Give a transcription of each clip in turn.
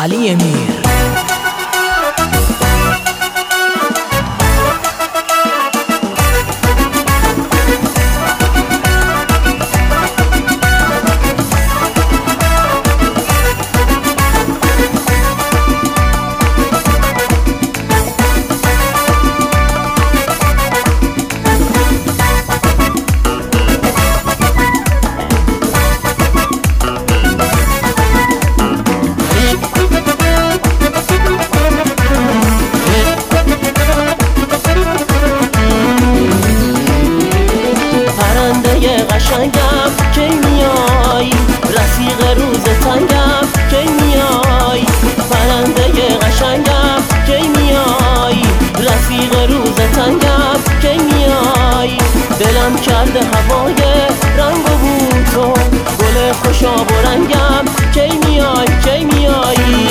علی امیر. قشنگم کی میای، رفیق روز تنگم کی میای، پرنده قشنگم کی میای، رفیق روز تنگم کی میای، دلم کرده هوای رنگ و بو تو، گل خوشاب و رنگم کی میای کی میایی،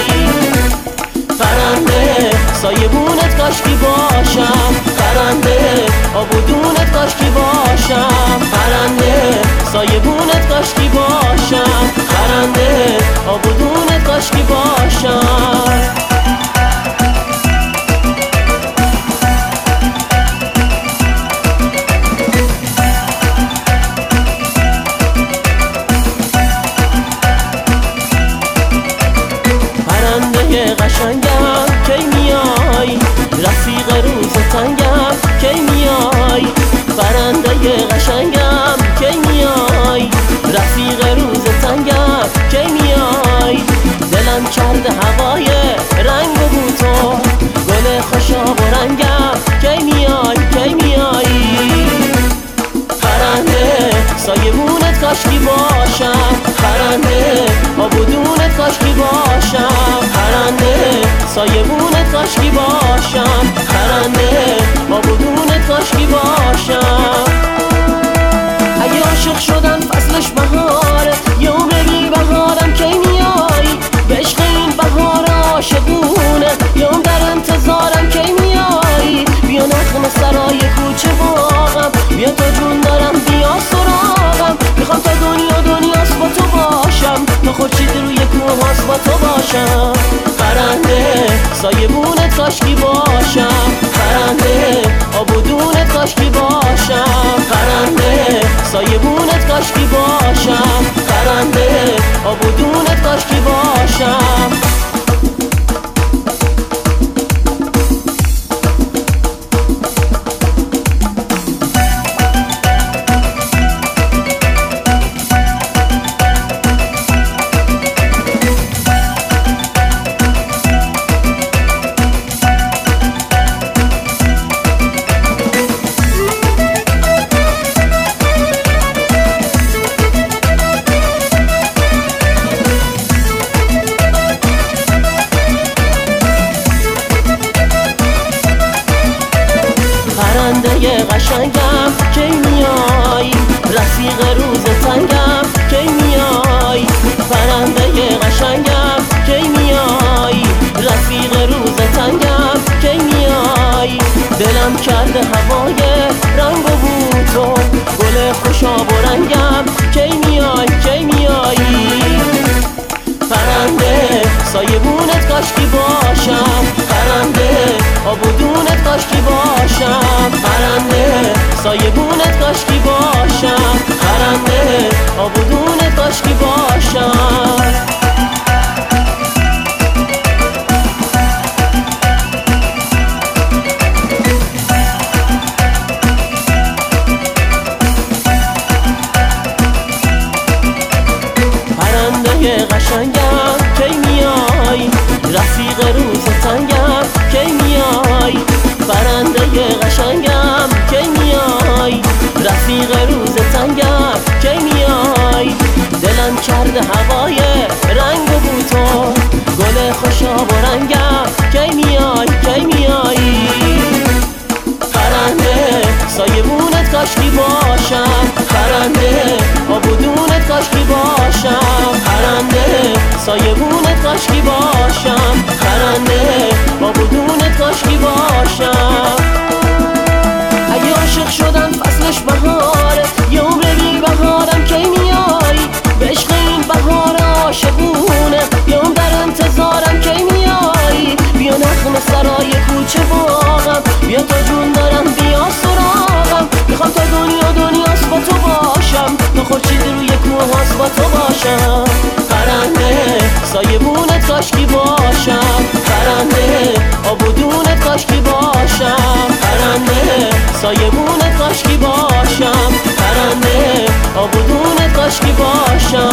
پرنده سایبونت کاشکی باشم، پرنده آبودونت کاشکی باشم، پرنده سایبونت کاشکی باشم، پرنده آبودونت کاشکی باشم. پرنده قشنگم کی میای، رفیق روز تنگم کی میای، پرنده قشنگم کی میای، رفیق روز تنگم کی میای، دلم کرده هوای رنگ و بو تو، گل خوشاب و رنگم کی میای کی میایی، پرنده سایبونت کاشکی باشم، پرنده آبودونت کاشکی باشم، پرنده سایبونت کاشکی باشم، پرنده آبودونت کاشکی باشم. اگه عاشق شدن فصلش بهاره، یه عمر بی بهارم کی میای، به عشق این بهار عاشقونه، یه عمر در انتظارم کی میای، بیا نخم سرای کوچه باغم، بیا تا جون دارم بیا سراغم، میخوام تا دنیاست با تو باشم، تا خورشید روی کوه هاست با تو باشم، پرنده سایبونت کاشکی باشم، پرنده آبودونت کاشکی باشم، پرنده سایبونت کاشکی باشم، پرنده آبودونت کاشکی باشم. پرنده قشنگم کی میای، رفیق روز تنگم کی میای، پرنده قشنگم کی میای، رفیق روز تنگم کی میای، دلم کرده هوای رنگ و بو تو، گل خوشاب و رنگم کی میای کی میایی، پرنده سایبونت کاشکی باشم، پرنده آبودونت کاشکی باشم، پرنده سایبونت کاشکی باشم، پرنده آبودونت کاشکی باشم. پرنده قشنگم کی میای، رفیق روز تنگم کی میای، پرنده قشنگم کی میای، رفیق روز تنگم کی میای، دلم کرده هوای رنگ و بو تو، گل خوشاب و رنگم کی میای کی میایی، پرنده سایبونت کاشکی باشم، پرنده آبودونت کاشکی باشم، پرنده سایبونت کاشکی باشم، پرنده آبودونت کاشکی باشم. اگه عاشق شدن فصلش بهاره، یه عمر بی بهارم کی میای، به عشق این بهار عاشقونه، یه عمر در انتظارم کی سایبونت کاشکی باشم پرنده آبودونت کاشکی باشم پرنده سایبونت کاشکی باشم پرنده آبودونت کاشکی باشم